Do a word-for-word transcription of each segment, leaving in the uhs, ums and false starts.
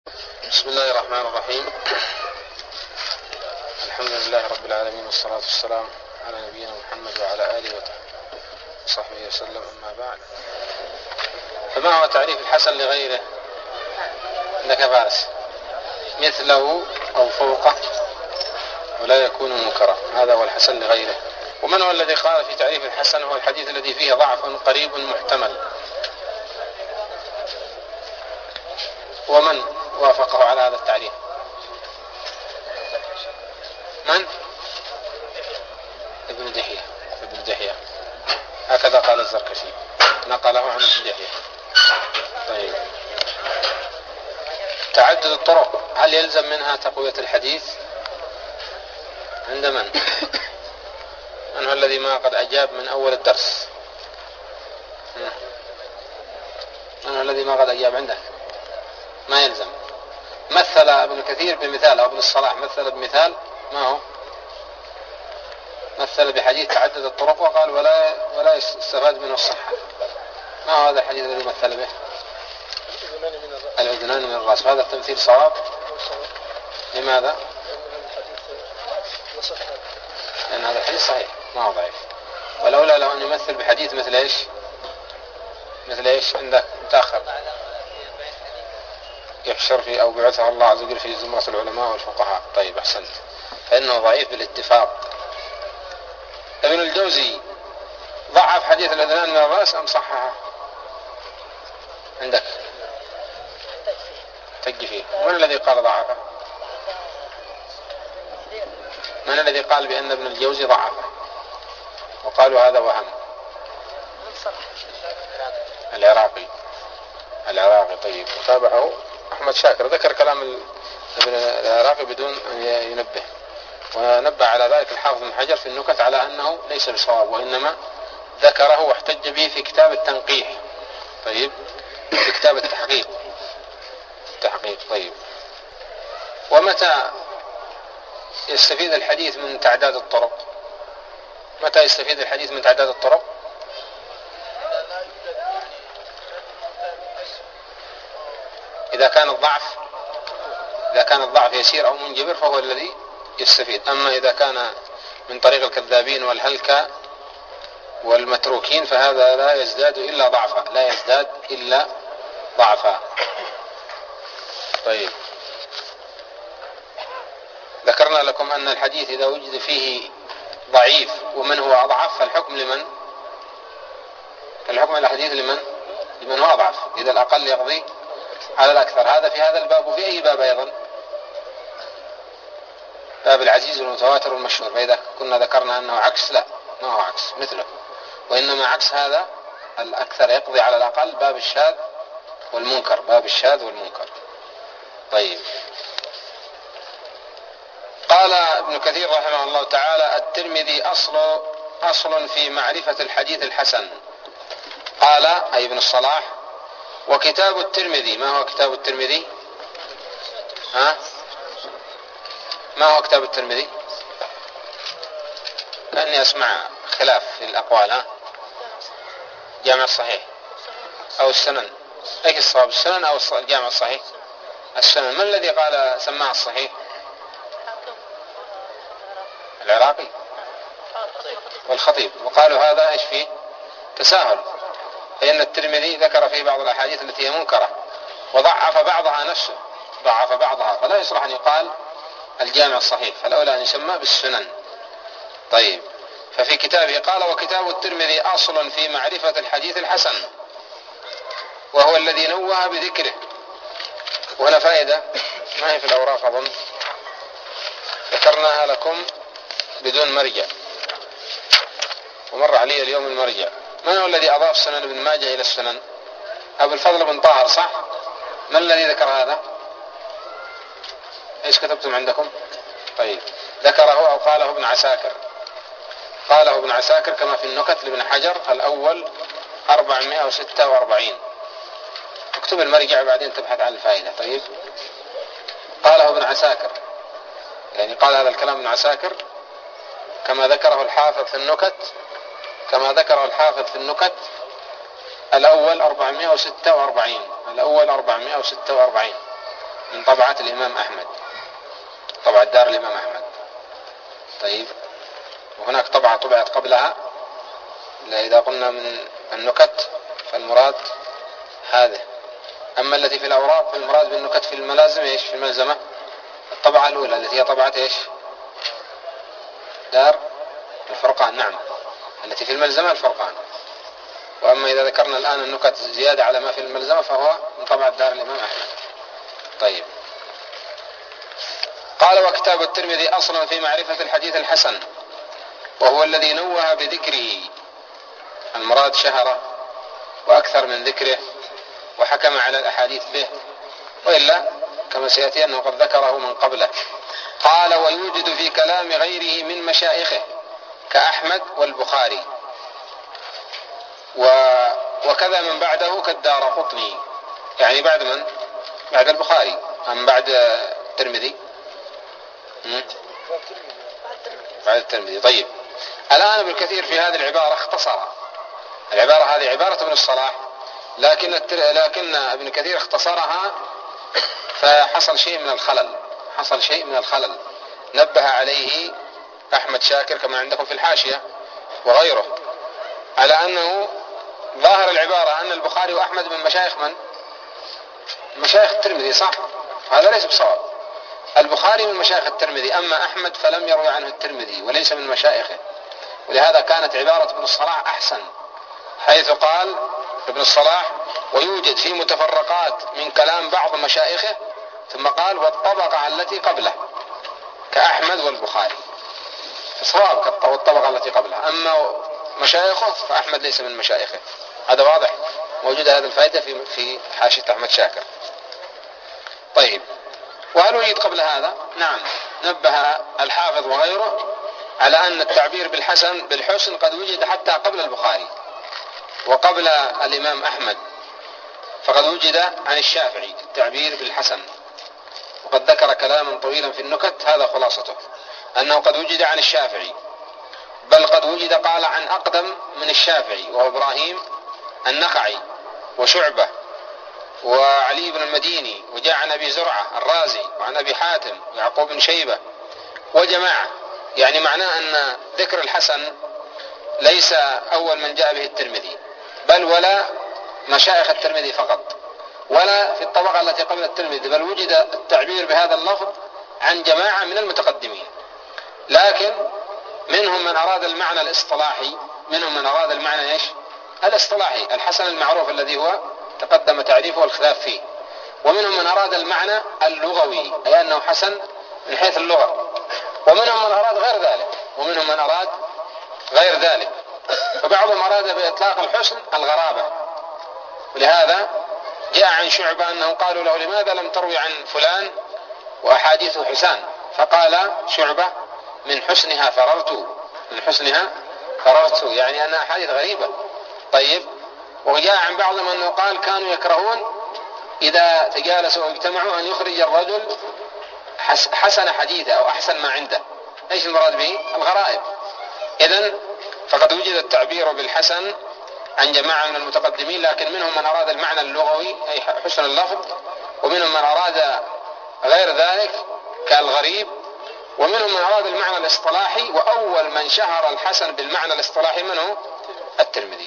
بسم الله الرحمن الرحيم. الحمد لله رب العالمين، والصلاة والسلام على نبينا محمد وعلى آله وصحبه وسلم، أما بعد. فما هو تعريف الحسن لغيره عندك فارس؟ مثله أو فوقه ولا يكون منكرا، هذا هو الحسن لغيره. ومن هو الذي قال في تعريف الحسن هو الحديث الذي فيه ضعف قريب محتمل؟ ومن وافقه على هذا التعريف؟ من؟ ابن دحية. ابن دحية هكذا قال الزركشي، نقله عن ابن دحية. طيب، تعدد الطرق هل يلزم منها تقوية الحديث؟ عند من؟ من هو الذي ما قد أجاب من أول الدرس؟ من هو الذي ما قد أجاب عندك؟ ما يلزم. مثل ابن كثير بمثال، أو ابن الصلاح مثل بمثال، ما هو؟ مثل بحديث تعدد الطرق وقال ولا ولا يستفاد منه الصحة. ما هو هذا الحديث الذي مثل به؟ الأذنان من الرأس. هذا التمثيل صواب؟ لماذا؟ لأن هذا الحديث صحيح ما هو ضعيف. ولولا لو أن يمثل بحديث مثل إيش؟ مثل إيش عندك متأخر؟ يحشر في أو بعثه الله عز وجل في زمرة العلماء والفقهاء. طيب، أحسنت. فإنه ضعيف بالاتفاق. ابن الجوزي ضعف حديث الأذنان من الرأس أم صححه؟ عندك تجي فيه. من الذي قال ضعفه؟ من الذي قال بأن ابن الجوزي ضعفه وقالوا هذا وهم؟ العراقي. العراقي. طيب، وتابعه أحمد شاكر. ذكر كلام ابن العراقي بدون أن ينبه، ونبه على ذلك الحافظ بن حجر في النكت على أنه ليس بصواب، وإنما ذكره واحتج به في كتاب التنقيح. طيب، في كتاب التحقيق. التحقيق. طيب، ومتى يستفيد الحديث من تعداد الطرق؟ متى يستفيد الحديث من تعداد الطرق؟ إذا كان الضعف إذا كان الضعف يسير أو منجبر فهو الذي يستفيد. أما إذا كان من طريق الكذابين والهلكة والمتروكين فهذا لا يزداد إلا ضعفا لا يزداد إلا ضعفا. طيب، ذكرنا لكم أن الحديث إذا وجد فيه ضعيف ومن هو أضعف فالحكم لمن؟ الحكم الحديث لمن؟ لمن هو أضعف. إذا الأقل يقضي على الأكثر. هذا في هذا الباب. وفي أي باب أيضا؟ باب العزيز والمتواتر والمشهور. فإذا كنا ذكرنا أنه عكس، لا، ما هو عكس مثله، وإنما عكس هذا الأكثر يقضي على الأقل. باب الشاذ والمنكر. باب الشاذ والمنكر. طيب، قال ابن كثير رحمه الله تعالى: الترمذي أصل أصل في معرفة الحديث الحسن. قال أي ابن الصلاح: وكتاب الترمذي. ما هو كتاب الترمذي؟ ها؟ ما هو كتاب الترمذي؟ كأني أسمع خلاف في الأقوال. ها؟ جامع الصحيح أو السنن؟ أي الصواب، السنن أو الجامع الصحيح؟ السنن. من الذي قال سماه الصحيح؟ العراقي والخطيب. وقالوا هذا إيش فيه؟ تساهل، فإن الترمذي ذكر فيه بعض الأحاديث التي هي منكرة وضعف بعضها نفسه، ضعف بعضها، فلا يصلح أن يقال الجامع الصحيح، فالأولى أن يسمى بالسنن. طيب، ففي كتابه قال: وكتاب الترمذي أصل في معرفة الحديث الحسن، وهو الذي نوه بذكره. وهنا فائدة ما هي في الأوراق أظن، ذكرناها لكم بدون مرجع، ومر علي اليوم المرجع. من هو الذي أضاف سنن ابن ماجه إلى السنن؟ أبو الفضل بن طاهر، صح؟ من الذي ذكر هذا؟ إيش كتبتم عندكم؟ طيب، ذكره أو قاله ابن عساكر. قاله ابن عساكر كما في النكت لابن حجر الأول أربعمائة وستة وأربعين. اكتب المرجع بعدين تبحث عن الفائدة. طيب، قاله ابن عساكر، يعني قال هذا الكلام ابن عساكر كما ذكره الحافظ في النكت كما ذكره الحافظ في النكت الأول أربعمائة وستة وأربعين. الأول أربعمائة وستة وأربعين. من طبعة الإمام أحمد، طبعة دار الإمام أحمد. طيب، وهناك طبعة طبعت قبلها، إذا قلنا من النكت فالمراد هذه. أما التي في الأوراق فالمراد بالنكت في الملازم إيش؟ في الملزمة الطبعة الأولى التي هي طبعة إيش؟ دار الفرقان. نعم، التي في الملزمة الفرقان. وأما إذا ذكرنا الآن النكت زيادة على ما في الملزمة فهو من طبعة دار الإمام أحمد. طيب، قال: وكتاب الترمذي أصلا في معرفة الحديث الحسن، وهو الذي نوه بذكره، المراد شهره وأكثر من ذكره وحكم على الأحاديث به، وإلا كما سيأتي أنه قد ذكره من قبله. قال: ويوجد في كلام غيره من مشايخه كأحمد والبخاري، وكذا من بعده كالدارقطني. يعني بعد من؟ بعد البخاري أم بعد الترمذي؟ بعد الترمذي. طيب، الآن ابن كثير في هذه العبارة اختصر. العبارة هذه عبارة ابن الصلاح، لكن لكن ابن كثير اختصرها، فحصل شيء من الخلل حصل شيء من الخلل نبه عليه أحمد شاكر كما عندكم في الحاشية وغيره، على أنه ظاهر العبارة أن البخاري وأحمد من مشايخ من؟ مشايخ الترمذي، صح؟ هذا ليس بصواب. البخاري من مشايخ الترمذي، أما أحمد فلم يروي عنه الترمذي وليس من مشايخه، ولهذا كانت عبارة ابن الصلاح أحسن، حيث قال ابن الصلاح: ويوجد في متفرقات من كلام بعض مشايخه، ثم قال: والطبقة التي قبله كأحمد والبخاري. صواب والطبقة التي قبلها، أما مشايخه فأحمد ليس من مشايخه. هذا واضح، موجودة هذه الفائدة في في حاشية أحمد شاكر. طيب، وهل وجد قبل هذا؟ نعم، نبه الحافظ وغيره على أن التعبير بالحسن بالحسن قد وجد حتى قبل البخاري وقبل الإمام أحمد، فقد وجد عن الشافعي التعبير بالحسن، وقد ذكر كلاما طويلا في النكت، هذا خلاصته، أنه قد وجد عن الشافعي، بل قد وجد قال عن أقدم من الشافعي وهو إبراهيم النخعي وشعبة وعلي بن المديني، وجاء عن أبي زرعة الرازي وعن أبي حاتم ويعقوب بن شيبة وجماعة. يعني معناه أن ذكر الحسن ليس أول من جاء به الترمذي، بل ولا مشايخ الترمذي فقط، ولا في الطبقة التي قبل الترمذي، بل وجد التعبير بهذا اللفظ عن جماعة من المتقدمين، لكن منهم من أراد المعنى الاصطلاحي منهم من أراد المعنى إيش؟ الاصطلاحي الحسن المعروف الذي هو تقدم تعريفه والخلاف فيه، ومنهم من أراد المعنى اللغوي أي أنه حسن من حيث اللغة، ومنهم من أراد غير ذلك ومنهم من أراد غير ذلك فبعضهم أراد بإطلاق الحسن الغرابة. ولهذا جاء عن شعبة أنهم قالوا له: لماذا لم تروي عن فلان وأحاديثه حسان؟ فقال شعبة: من حسنها فررت من حسنها فررت يعني أنها أحاديث غريبة. طيب، وجاء عن بعضهم أنه قال: كانوا يكرهون إذا تجالسوا واجتمعوا أن يخرج الرجل حسن حديثه أو أحسن ما عنده. ايش المراد به؟ الغرائب. إذن فقد وجد التعبير بالحسن عن جماعة من المتقدمين، لكن منهم من أراد المعنى اللغوي أي حسن اللفظ، ومنهم من أراد غير ذلك كالغريب، ومنهم من أراد المعنى الاصطلاحي، وأول من شهر الحسن بالمعنى الاصطلاحي من هو؟ الترمذي.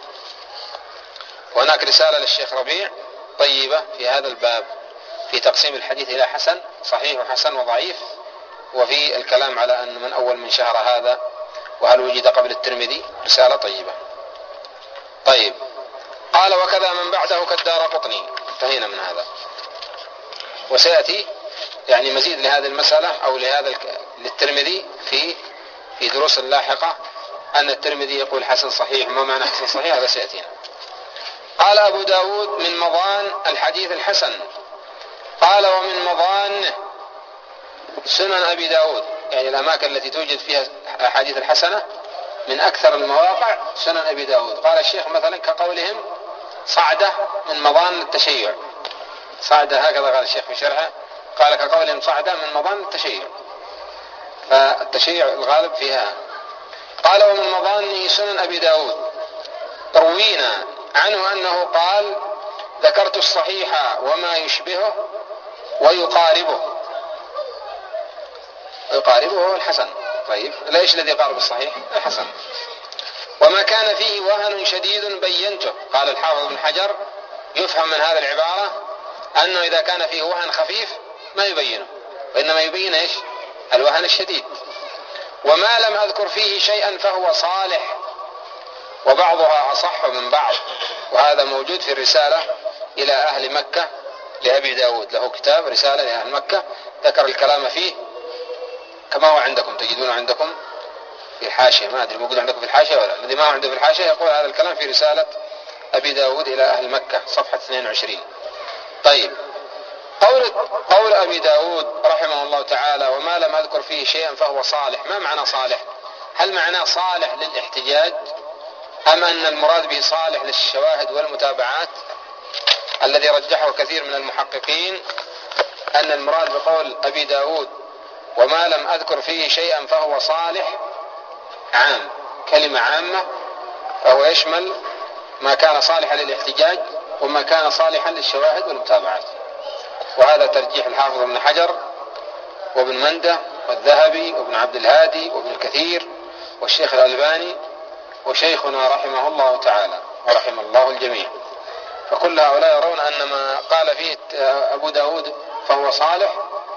وهناك رسالة للشيخ ربيع طيبة في هذا الباب في تقسيم الحديث إلى حسن صحيح وحسن وضعيف، وفي الكلام على أن من أول من شهر هذا وهل وجد قبل الترمذي، رسالة طيبة. طيب، قال: وكذا من بعده كالدارقطني. انتهينا من هذا، وسيأتي يعني مزيد لهذه المسألة أو لهذا للترمذي في في دروس لاحقة أن الترمذي يقول حسن صحيح، ما معنى حسن صحيح هذا سيأتينا. قال أبو داود: من مضان الحديث الحسن. قال: ومن مضان سنن أبي داود، يعني الأماكن التي توجد فيها أحاديث الحسنة من أكثر المواقع سنن أبي داود. قال الشيخ مثلا كقولهم صعدة من مضان التشيع، صعدة هكذا قال الشيخ في شرحه، قال كقولهم صعدة من مضان التشيع، فالتشيع الغالب فيها. قال: ومن مضان سنن أبي داود روينا عنه أنه قال: ذكرت الصحيح وما يشبهه ويقاربه، ويقاربه هو الحسن. طيب ليش الذي يقارب الصحيح؟ الحسن. وما كان فيه وهن شديد بينته. قال الحافظ بن حجر يفهم من هذه العبارة أنه إذا كان فيه وهن خفيف ما يبينه، وإنما يبين إيش؟ الوهن الشديد. وما لم أذكر فيه شيئا فهو صالح، وبعضها أصح من بعض. وهذا موجود في الرسالة إلى أهل مكة لأبي داود، له كتاب رسالة لأهل مكة ذكر الكلام فيه كما هو عندكم، تجدون عندكم في الحاشية، ما أدري موجود عندكم في الحاشية ولا. الذي ما هو عنده في الحاشية يقول هذا الكلام في رسالة أبي داود إلى أهل مكة صفحة اثنين وعشرين. طيب قول, قول أبي داود رحمه الله تعالى وما لم أذكر فيه شيئا فهو صالح، ما معنى صالح؟ هل معناه صالح للاحتجاج أم أن المراد به صالح للشواهد والمتابعات؟ الذي رجحه كثير من المحققين أن المراد بقول أبي داود وما لم أذكر فيه شيئا فهو صالح عام، كلمة عامة، فهو يشمل ما كان صالحا للاحتجاج وما كان صالحا للشواهد والمتابعات. وهذا ترجيح الحافظ ابن حجر وابن منده والذهبي وابن عبد الهادي وابن كثير والشيخ الألباني وشيخنا رحمه الله تعالى ورحم الله الجميع. فكل هؤلاء يرون أن ما قال فيه أبو داود فهو صالح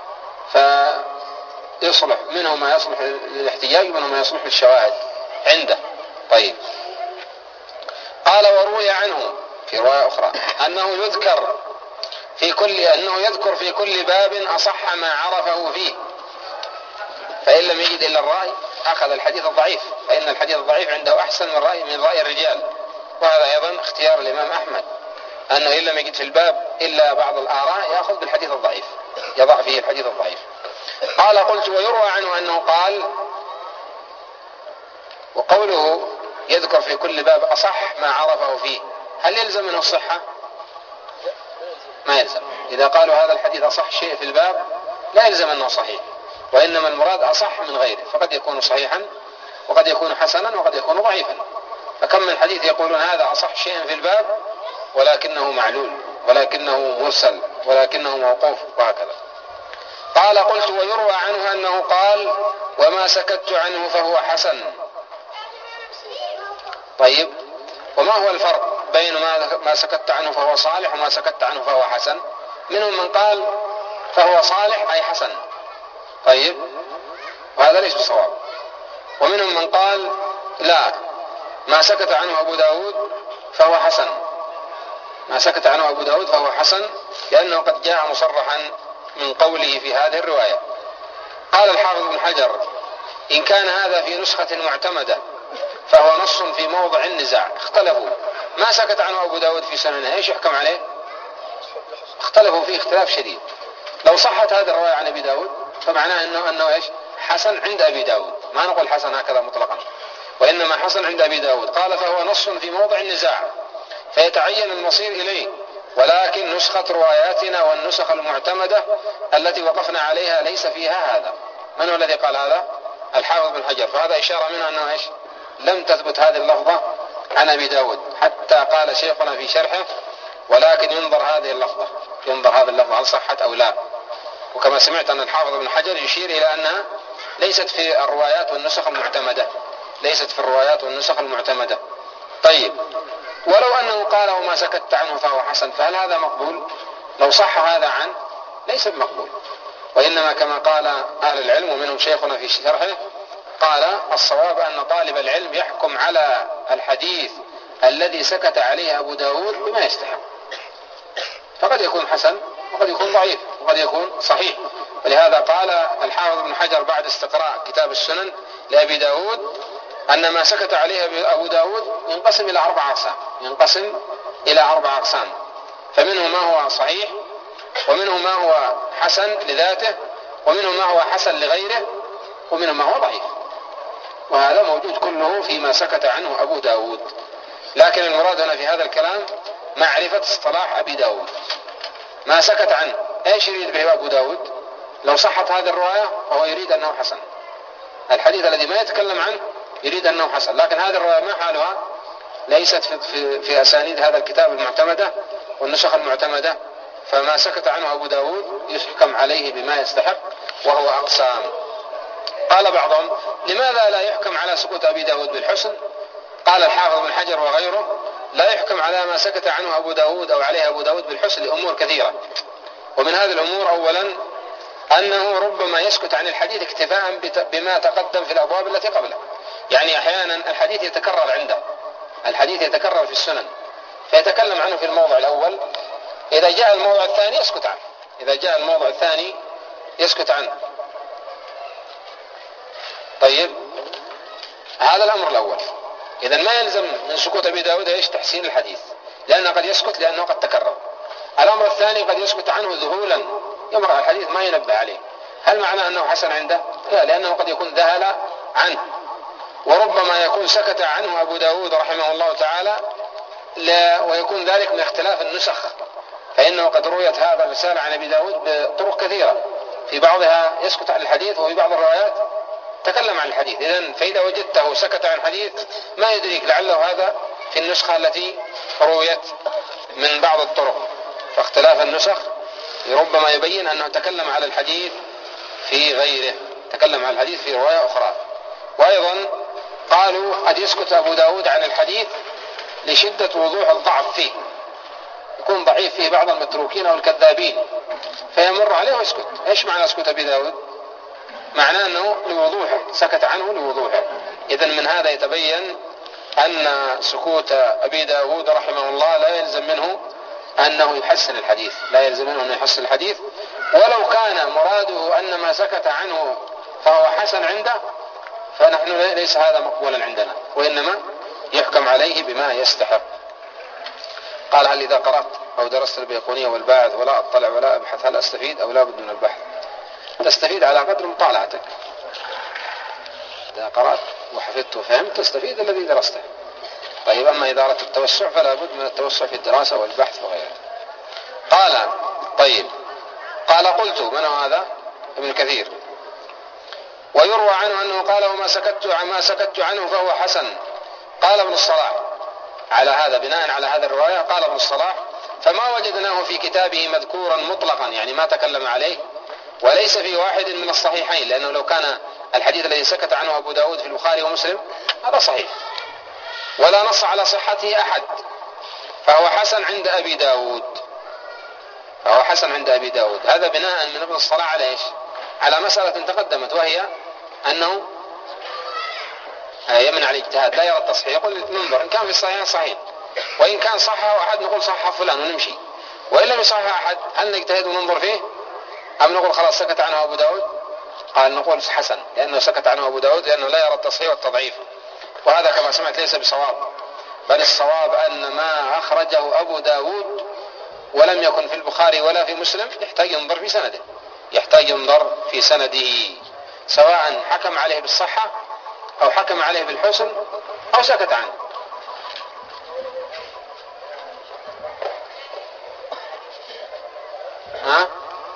فيصلح، منه ما يصلح للاحتجاج ومنه ما يصلح للشواهد عنده. طيب قال وروي عنه في رواية أخرى أنه يذكر في كل أنه يذكر في كل باب أصح ما عرفه فيه، فإن لم يجد إلا الرأي أخذ الحديث الضعيف، فإن الحديث الضعيف عنده أحسن من رأي من رأي الرجال. وهذا أيضا اختيار الإمام أحمد أنه إن لم يجد في الباب إلا بعض الآراء يأخذ بالحديث الضعيف، يضع فيه الحديث الضعيف. قال قلت ويروى عنه أنه قال، وقوله يذكر في كل باب أصح ما عرفه فيه، هل يلزم منه الصحة؟ ما يلزم. إذا قالوا هذا الحديث أصح شيء في الباب لا يلزم أنه صحيح، وإنما المراد أصح من غيره، فقد يكون صحيحا وقد يكون حسنا وقد يكون ضعيفا. فكم من حديث يقولون هذا أصح شيء في الباب ولكنه معلول ولكنه مرسل ولكنه موقوف وهكذا. قال قلت ويروى عنه أنه قال وما سكت عنه فهو حسن. طيب وما هو الفرق بين ما سكت عنه فهو صالح وما سكت عنه فهو حسن؟ منهم من قال فهو صالح أي حسن، طيب وهذا ليس بصواب. ومنهم من قال لا، ما سكت عنه أبو داود فهو حسن، ما سكت عنه أبو داود فهو حسن لأنه قد جاء مصرحا من قوله في هذه الرواية. قال الحافظ بن حجر إن كان هذا في نسخة معتمدة فهو نص في موضع النزاع. اختلفوا ما سكت عنه أبو داود في سننه ايش يحكم عليه؟ اختلفوا فيه اختلاف شديد. لو صحت هذه الرواية عن أبي داود فمعناه أنه, أنه ايش؟ حسن عند أبي داود، ما نقول حسن هكذا مطلقا، وإنما حسن عند أبي داود. قال فهو نص في موضع النزاع فيتعين المصير إليه، ولكن نسخة رواياتنا والنسخ المعتمدة التي وقفنا عليها ليس فيها هذا. من هو الذي قال هذا؟ الحافظ بن حجر. فهذا إشارة منه أنه إيش؟ لم تثبت هذه اللفظة عن أبي داود، حتى قال شيخنا في شرحه ولكن ينظر هذه اللفظة، ينظر هذه اللفظة هل صحت أو لا. وكما سمعت أن الحافظ بن حجر يشير إلى أنها ليست في الروايات والنسخ المعتمدة، ليست في الروايات والنسخ المعتمدة. طيب ولو أنه قال وما سكت عنه فهو حسن، فهل هذا مقبول؟ لو صح هذا عنه ليس بمقبول، وإنما كما قال أهل العلم ومنهم شيخنا في شرحه قال الصواب أن طالب العلم يحكم على الحديث الذي سكت عليه أبو داود بما يستحق، فقد يكون حسن وقد يكون ضعيف وقد يكون صحيح. ولهذا قال الحافظ بن حجر بعد استقراء كتاب السنن لأبي داود أن ما سكت عليه أبو داود ينقسم إلى أربع أقسام، ينقسم إلى أربع أقسام، فمنه ما هو صحيح، ومنه ما هو حسن لذاته، ومنه ما هو حسن لغيره، ومنه ما هو ضعيف. وهذا موجود كله فيما سكت عنه أبو داود. لكن المراد هنا في هذا الكلام معرفة اصطلاح أبي داود. ما سكت عنه ايش يريد به أبو داود؟ لو صحت هذه الرواية فهو يريد أنه حسن، الحديث الذي ما يتكلم عنه يريد أنه حسن. لكن هذه الرواية ما حالها؟ ليست في, في, في أسانيد هذا الكتاب المعتمدة والنسخ المعتمدة، فما سكت عنه أبو داود يحكم عليه بما يستحق وهو أقسام. قال بعضهم لماذا لا يحكم على سكوت أبي داود بالحسن؟ قال الحافظ بن حجر وغيره لا يحكم على ما سكت عنه أبو داود أو عليه أبو داود بالحسن لأمور كثيرة، ومن هذه الأمور أولا أنه ربما يسكت عن الحديث اكتفاء بما تقدم في الأبواب التي قبله. يعني أحيانا الحديث يتكرر عنده، الحديث يتكرر في السنن فيتكلم عنه في الموضع الأول، إذا جاء الموضع الثاني يسكت عنه، إذا جاء الموضع الثاني يسكت عنه. طيب هذا الأمر الأول. إذن ما يلزم من سكوت أبي داود إيش؟ تحسين الحديث، لأنه قد يسكت لأنه قد تكرر. الأمر الثاني قد يسكت عنه ذهولا، يمرأ الحديث ما ينبه عليه. هل معنى أنه حسن عنده؟ لا، لأنه قد يكون ذهل عنه. وربما يكون سكت عنه أبو داود رحمه الله تعالى لا، ويكون ذلك من اختلاف النسخ، فإنه قد رويت هذا الرسالة عن أبي داود بطرق كثيرة، في بعضها يسكت عن الحديث وفي بعض الروايات تكلم عن الحديث. إذن فإذا وجدته سكت عن الحديث ما يدريك، لعله هذا في النسخة التي رويت من بعض الطرق، فاختلاف النسخ ربما يبين أنه تكلم على الحديث في غيره، تكلم عن الحديث في رواية أخرى. وأيضا قالوا قد يسكت أبو داود عن الحديث لشدة وضوح الضعف فيه، يكون ضعيف فيه بعض المتروكين أو الكذابين فيمر عليه ويسكت. إيش معنى سكوت أبي داود؟ معناه أنه لوضوحه، سكت عنه لوضوحه. إذن من هذا يتبين أن سكوت أبي داود رحمه الله لا يلزم منه أنه يحسن الحديث، لا يلزم منه أنه يحسن الحديث، ولو كان مراده أن ما سكت عنه فهو حسن عنده فنحن ليس هذا مقبولا عندنا، وإنما يحكم عليه بما يستحق. قال هل إذا قرأت أو درست البيقونية والباعث ولا أطلع ولا أبحث هل أستفيد أو لا بد من البحث؟ تستفيد على قدر مطالعتك. إذا قرأت وحفظت وفهمت تستفيد الذي درسته. طيب أما إذا أردت التوسع فلا بد من التوسع في الدراسة والبحث وغيره. قال طيب قال قلت من هو هذا؟ ابن كثير. ويروى عنه أنه قال وما سكت عما سكت عنه فهو حسن. قال ابن الصلاح على هذا، بناء على هذا الرواية قال ابن الصلاح فما وجدناه في كتابه مذكورا مطلقا، يعني ما تكلم عليه، وليس في واحد من الصحيحين، لأنه لو كان الحديث الذي سكت عنه أبو داود في البخاري ومسلم هذا صحيح ولا نص على صحته أحد، فهو حسن عند أبي داود، فهو حسن عند أبي داود. هذا بناء من ابن الصلاح على إيش؟ على مسألة تقدمت، وهي أنه يمنع الاجتهاد، لا يرى التصحيح، يقول ننظر إن كان في الصحيحين صحيح، وإن كان صحه أحد نقول صحه فلان ونمشي، وإن لم يصحه أحد هل نجتهد وننظر فيه أم نقول خلاص سكت عنه أبو داود؟ قال نقول حسن، لأنه سكت عنه أبو داود لأنه لا يرى التصحيح والتضعيف، وهذا كما سمعت ليس بصواب، بل الصواب أن ما أخرجه أبو داود ولم يكن في البخاري ولا في مسلم يحتاج ينظر في سنده، يحتاج ينظر في سنده، سواء حكم عليه بالصحة أو حكم عليه بالحسن أو سكت عنه. ها؟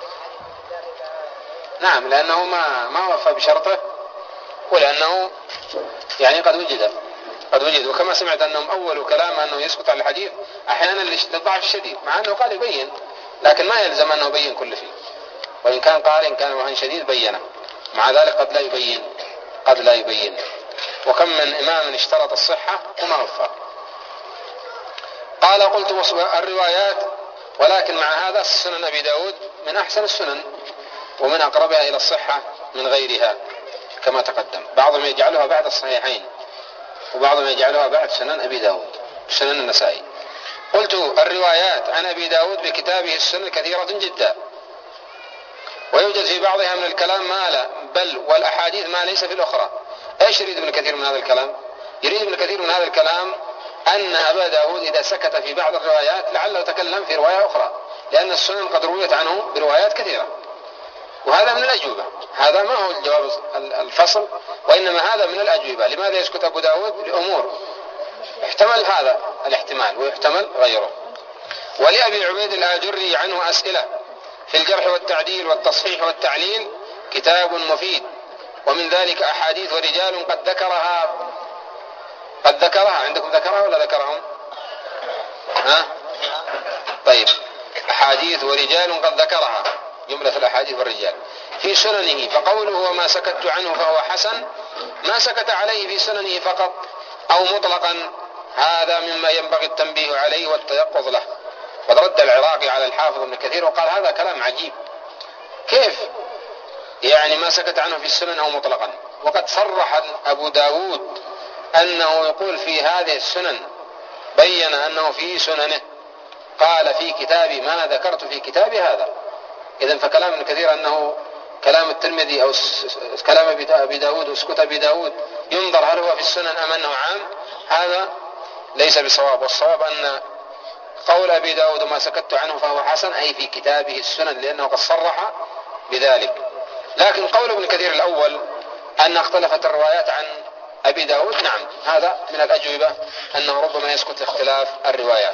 نعم، لأنه ما ما وفى بشرطه، ولأنه يعني قد وجد قد وجد وكما سمعت أنهم أول كلام أنه يسكت على الحديث أحيانا للضعف الشديد، مع أنه قال يبين، لكن ما يلزم أنه يبين كل شيء، وإن كان قال إن كان وهن شديد بينه، مع ذلك قد لا يبين قد لا يبين وكم من إمام اشترط الصحة وما وفى. قال قلت الروايات، ولكن مع هذا سنن أبي داود من أحسن السنن ومن أقربها إلى الصحة من غيرها كما تقدم، بعضهم يجعلها بعد الصحيحين وبعضهم يجعلها بعد سنن أبي داود سنن النسائي. قلت الروايات عن أبي داود بكتابه السنن كثيرة جدا، ويوجد في بعضها من الكلام ما لا بل والأحاديث ما ليس في الأخرى. ايش يريد ابن كثير من هذا الكلام؟ يريد ابن كثير من هذا الكلام أن أبا داود إذا سكت في بعض الروايات لعله تكلم في رواية أخرى، لأن السنن قد رويت عنه بروايات كثيرة، وهذا من الأجوبة، هذا ما هو الجواب الفصل، وإنما هذا من الأجوبة. لماذا يسكت أبو داود؟ لأمور احتمل هذا الاحتمال ويحتمل غيره. ولأبي عبيد الآجري عنه أسئلة في الجرح والتعديل والتصحيح والتعليل كتاب مفيد، ومن ذلك أحاديث ورجال قد ذكرها قد ذكرها عندكم ذكرها ولا ذكرهم؟ ها؟ طيب أحاديث ورجال قد ذكرها، جملة الأحاديث والرجال في سننه، فقوله وما سكت عنه فهو حسن ما سكت عليه في سننه فقط أو مطلقا، هذا مما ينبغي التنبيه عليه والتيقظ له. قد رد العراقي على الحافظ ابن كثير وقال هذا كلام عجيب، كيف يعني ما سكت عنه في السنن أو مطلقا؟ وقد صرح أبو داود أنه يقول في هذه السنن، بين أنه في سننه قال في كتابي ما ذكرت في كتابي هذا. إذن فكلام ابن كثير أنه كلام الترمذي أو كلام أبي داود وسكت أبي داود ينظر هل هو في السنن أم أنه عام، هذا ليس بصواب. والصواب أن قول أبي داود ما سكت عنه فهو حسن أي في كتابه السنن، لأنه قد صرح بذلك. لكن قول ابن كثير الأول أن اختلفت الروايات عن أبي داود، نعم هذا من الأجوبة أنه ربما يسكت لاختلاف الروايات.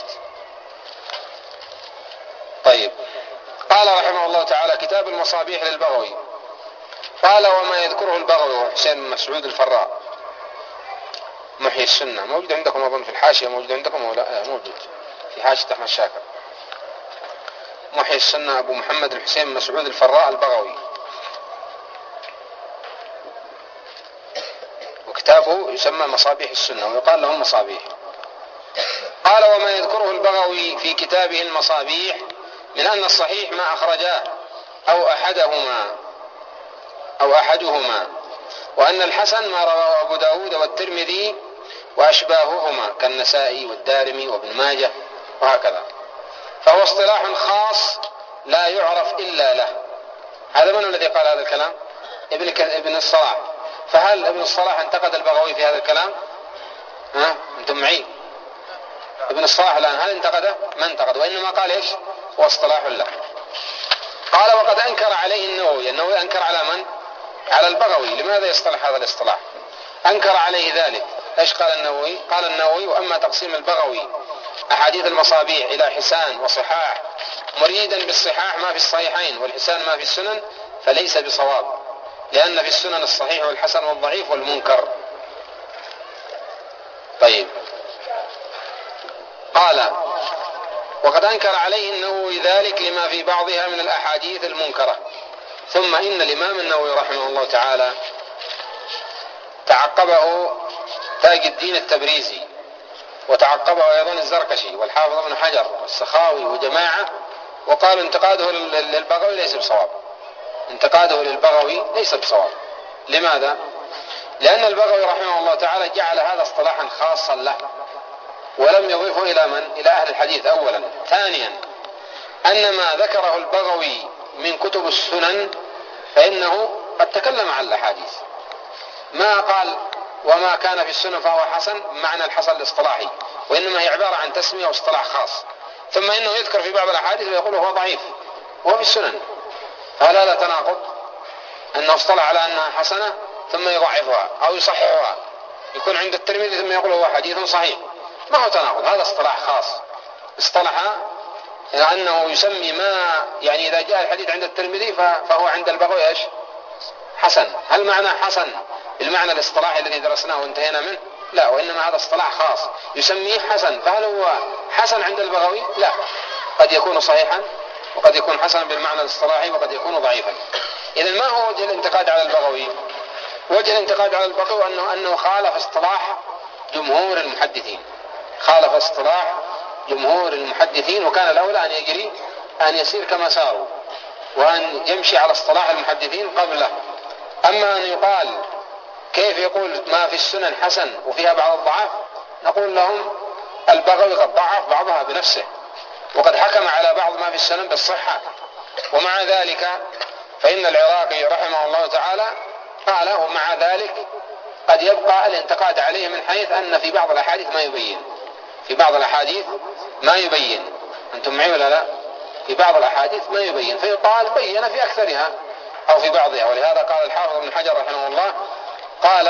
طيب، قال رحمه الله تعالى كتاب المصابيح للبغوي، قال وما يذكره البغوي وحسين بن مسعود الفراء محيي السنة، موجود عندكم أظن في الحاشية، موجود عندكم ولا لا؟ موجود في حاشية أحمد شاكر. محيي السنة أبو محمد الحسين بن مسعود الفراء البغوي، وكتابه يسمى مصابيح السنة ويقال له المصابيح. قال وما يذكره البغوي في كتابه المصابيح من أن الصحيح ما أخرجاه أو أحدهما أو أحدهما، وأن الحسن ما رواه أبو داود والترمذي وأشباههما كالنسائي والدارمي وابن ماجه وهكذا، فهو اصطلاح خاص لا يعرف إلا له. هذا من الذي قال هذا الكلام؟ ابن ابن الصلاح. فهل ابن الصلاح انتقد البغوي في هذا الكلام؟ ها أنتم معي؟ ابن الصلاح الآن هل انتقده؟ ما انتقد، وإنما قال إيش؟ هو اصطلاح له. قال وقد أنكر عليه النووي، النووي أنكر على من؟ على البغوي. لماذا يصطلح هذا الاصطلاح؟ أنكر عليه ذلك. إيش قال النووي؟ قال النووي وأما تقسيم البغوي أحاديث المصابيح إلى حسان وصحاح مريدا بالصحاح ما في الصحيحين والحسان ما في السنن فليس بصواب، لأن في السنن الصحيح والحسن والضعيف والمنكر. طيب، قال وقد أنكر عليه النووي ذلك لما في بعضها من الأحاديث المنكرة. ثم إن الإمام النووي رحمه الله تعالى تعقبه تاج الدين التبريزي، وتعقبه أيضا الزركشي والحافظ ابن حجر والسخاوي وجماعة، وقال انتقاده للبغوي ليس بصواب، انتقاده للبغوي ليس بصواب. لماذا؟ لأن البغوي رحمه الله تعالى جعل هذا اصطلاحا خاصا له ولم يضيفه إلى من؟ إلى أهل الحديث أولا. ثانيا أن ما ذكره البغوي من كتب السنن فإنه قد تكلم عن الأحاديث، ما قال وما كان في السنن فهو حسن بمعنى الحسن الاصطلاحي، وإنما هي عبارة عن تسمية واصطلاح خاص. ثم إنه يذكر في بعض الأحاديث ويقول هو ضعيف وهو في السنن، فهل هذا تناقض؟ أنه اصطلح على أنها حسنة ثم يضعفها أو يصححها، يكون عند الترمذي ثم يقول هو حديث صحيح، ما هو تناقض، هذا اصطلاح خاص اصطلح أنه يسمي ما يعني إذا جاء الحديث عند الترمذي فهو عند البغوي إيش؟ حسن. هل معنى حسن بالمعنى الاصطلاحي الذي درسناه وانتهينا منه؟ لا، وإنما هذا اصطلاح خاص يسميه حسن. فهل هو حسن عند البغوي؟ لا، قد يكون صحيحا وقد يكون حسنا بالمعنى الاصطلاحي وقد يكون ضعيفا. إذن ما هو وجه الانتقاد على البغوي؟ وجه الانتقاد على البغوي أنه, أنه خالف اصطلاح جمهور المحدثين، خالف اصطلاح جمهور المحدثين، وكان الأولى أن يجري أن يسير كما ساروا وأن يمشي على اصطلاح المحدثين قبله. أما أن يقال كيف يقول ما في السنن حسن وفيها بعض الضعف، نقول لهم البغوي قد ضعف بعضها بنفسه وقد حكم على بعض ما في السنن بالصحة، ومع ذلك فإن العراقي رحمه الله تعالى قال ومع ذلك قد يبقى الانتقاد عليه من حيث أن في بعض الأحاديث ما يبين، في بعض الأحاديث ما يبين. أنتم معي ولا لا؟ في بعض الأحاديث ما يبين، فيقال بين في أكثرها أو في بعضها. ولهذا قال الحافظ ابن حجر رحمه الله قال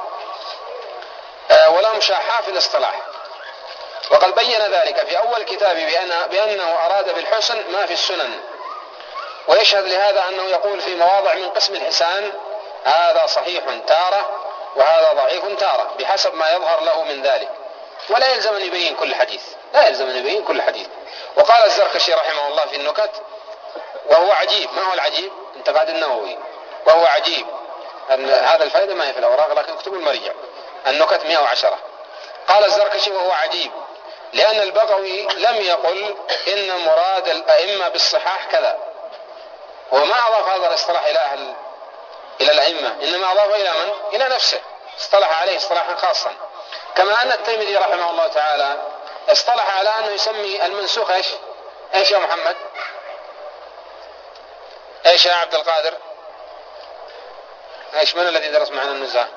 آه ولا مشاحة في الاصطلاح، وقد بين ذلك في أول كتابه بأن بأنه أراد بالحسن ما في السنن، ويشهد لهذا أنه يقول في مواضع من قسم الحسان هذا صحيح تارة وهذا ضعيف تارة بحسب ما يظهر له من ذلك، ولا يلزم أن يبين كل حديث، لا يلزم أن يبين كل حديث، وقال الزركشي رحمه الله في النكت، وهو عجيب، ما هو العجيب؟ انتقاد النووي، وهو عجيب أن هذا الفائدة ما هي في الأوراق لكن اكتب المرجع، النكت مئة وعشرة. قال الزركشي وهو عجيب لأن البغوي لم يقل إن مراد الأئمة بالصحاح كذا، هو ما أضاف هذا الاصطلاح إلى أهل إلى الأئمة، إنما أضاف إلى من؟ إلى نفسه، اصطلح عليه اصطلاحا خاصا. كما أن الترمذي رحمه الله تعالى اصطلح على أنه يسمي المنسوخ إيش؟ إيش يا محمد؟ إيش يا عبد القادر؟ إيش من الذي درس معنا النزاع؟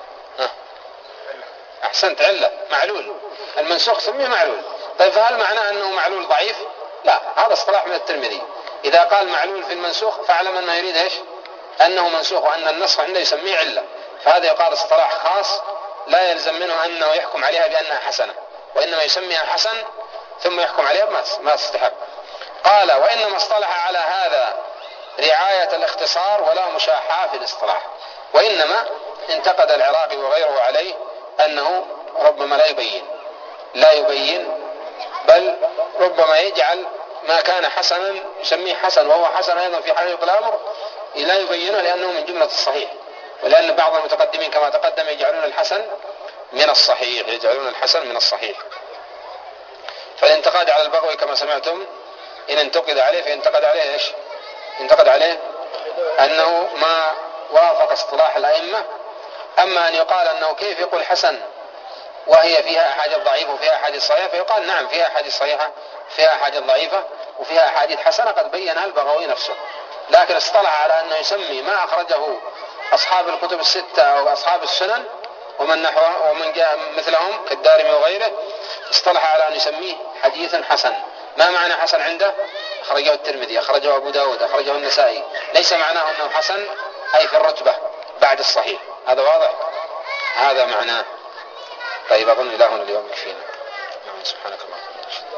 أحسنت، علة، معلول، المنسوخ سميه معلول. طيب فهل معناه أنه معلول ضعيف؟ لا، هذا اصطلاح من الترمذي، إذا قال معلول في المنسوخ فاعلم أنه يريد إيش؟ أنه منسوخ وأن النسخ عنده يسميه علة، فهذا يقال اصطلاح خاص لا يلزم منه أنه يحكم عليها بأنها حسنة، وإنما يسميها حسن ثم يحكم عليها ما تستحق. قال وإنما اصطلح على هذا رعاية الاختصار ولا مشاحة في الاصطلاح، وإنما انتقد العراقي وغيره عليه أنه ربما لا يبين لا يبين بل ربما يجعل ما كان حسنا يسميه حسن وهو حسن أيضا في حقيقة الأمر لا يبينه لأنه من جملة الصحيح، ولأن بعض المتقدمين كما تقدم يجعلون الحسن من الصحيح يجعلون الحسن من الصحيح. فالانتقاد على البغوي كما سمعتم إن انتقد عليه فانتقد عليه إيش؟ انتقد عليه أنه ما وافق اصطلاح الأئمة. أما أن يقال أنه كيف يقول حسن وهي فيها أحاديث ضعيفة وفيها أحاديث صحيحة، فيقال نعم فيها أحاديث صحيحة فيها أحاديث ضعيفة وفيها أحاديث حسنة قد بينها البغوي نفسه، لكن اصطلح على أنه يسمي ما أخرجه أصحاب الكتب الستة أو أصحاب السنن ومن نحوه ومن جاء مثلهم كالدارمي وغيره، اصطلح على أن يسميه حديث حسن. ما معنى حسن عنده؟ أخرجه الترمذي، أخرجه أبو داود، أخرجه النسائي، ليس معناه أنه حسن أي في الرتبة بعد الصحيح. هذا واضح؟ هذا معناه. طيب أظن إلهنا اليوم يكفينا. سبحانك اللهم وبحمدك.